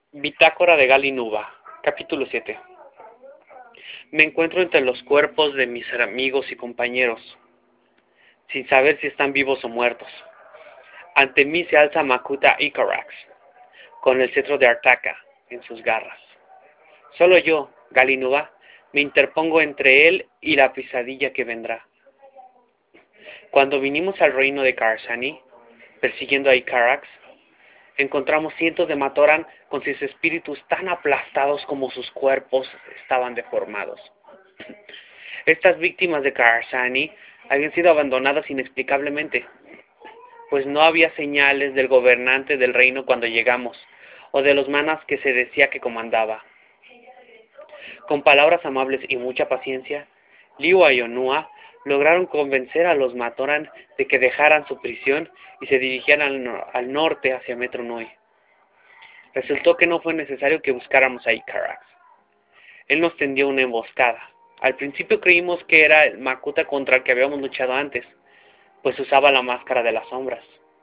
Bitácora de Galinuba, capítulo 7. Me encuentro entre los cuerpos de mis amigos y compañeros, sin saber si están vivos o muertos. Ante mí se alza Makuta Icarax, con el cetro de Artaka en sus garras. Solo yo, Galinuba, me interpongo entre él y la pesadilla que vendrá. Cuando vinimos al reino de Karsani, persiguiendo a Icarax, encontramos cientos de Matoran con sus espíritus tan aplastados como sus cuerpos estaban deformados. Estas víctimas de Karsani habían sido abandonadas inexplicablemente, pues no había señales del gobernante del reino cuando llegamos, o de los manas que se decía que comandaba. Con palabras amables y mucha paciencia, Liwa y Onua lograron convencer a los Matoran de que dejaran su prisión y se dirigieran al norte hacia Metro Nui. Resultó que no fue necesario que buscáramos a Icarax. Él nos tendió una emboscada. Al principio creímos que era el Makuta contra el que habíamos luchado antes, pues usaba la máscara de las sombras.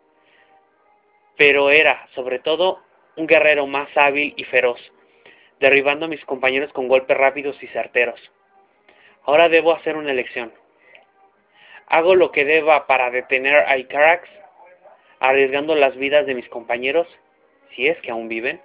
Pero era, sobre todo, un guerrero más hábil y feroz, derribando a mis compañeros con golpes rápidos y certeros. Ahora debo hacer una elección. ¿Hago lo que deba para detener a Icarax, arriesgando las vidas de mis compañeros, si es que aún viven?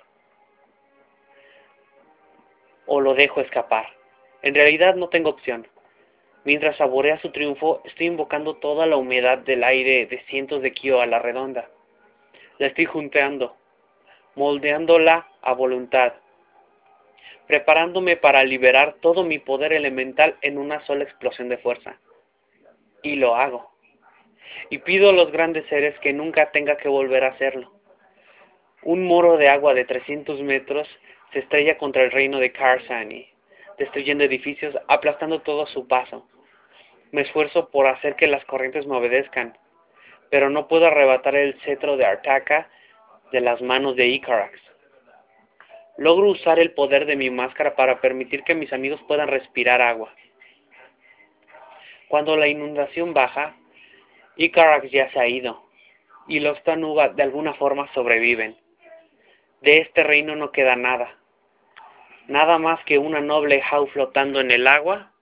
¿O lo dejo escapar? En realidad no tengo opción. Mientras saborea su triunfo, estoy invocando toda la humedad del aire de cientos de Kyo a la redonda. La estoy junteando, moldeándola a voluntad, preparándome para liberar todo mi poder elemental en una sola explosión de fuerza. Y lo hago. Y pido a los grandes seres que nunca tenga que volver a hacerlo. Un muro de agua de 300 metros se estrella contra el reino de Karsani, destruyendo edificios, aplastando todo a su paso. Me esfuerzo por hacer que las corrientes me obedezcan, pero no puedo arrebatar el cetro de Artaka de las manos de Icarax. Logro usar el poder de mi máscara para permitir que mis amigos puedan respirar agua. Cuando la inundación baja, Icarax ya se ha ido, y los Tanuba de alguna forma sobreviven. De este reino no queda nada. Nada más que una noble Hau flotando en el agua,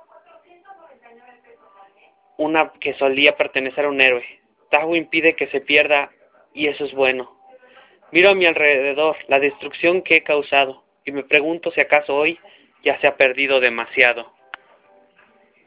una que solía pertenecer a un héroe. Tahu impide que se pierda, y eso es bueno. Miro a mi alrededor la destrucción que he causado, y me pregunto si acaso hoy ya se ha perdido demasiado.